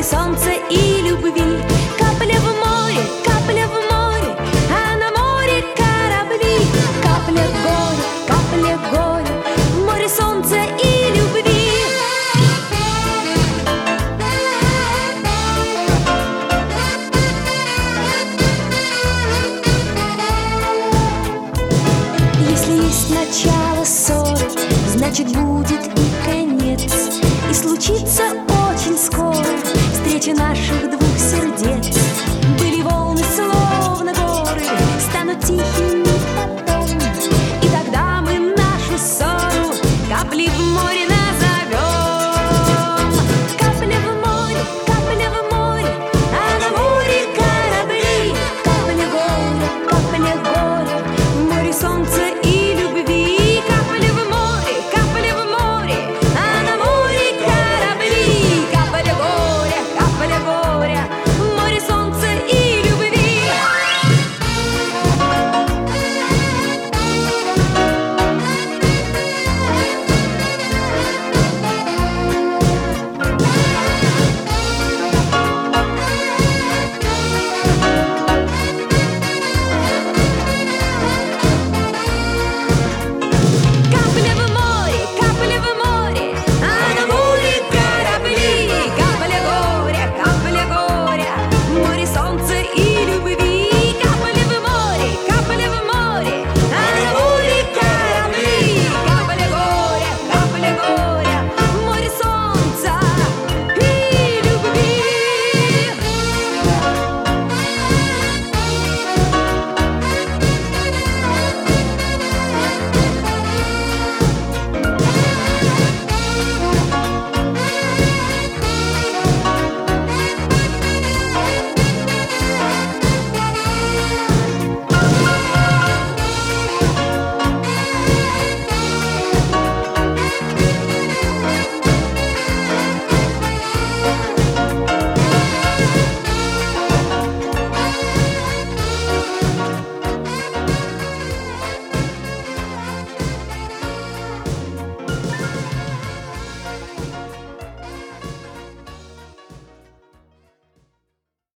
солнца и любви. Капля в море, а на море корабли. Капля в горе, в море солнца и любви. Если есть начало ссоры, значит будет и конец. И случится очень скоро встреча наших двух сердец. Были волны словно горы, станут тихими потом, и тогда мы нашу ссору капли в море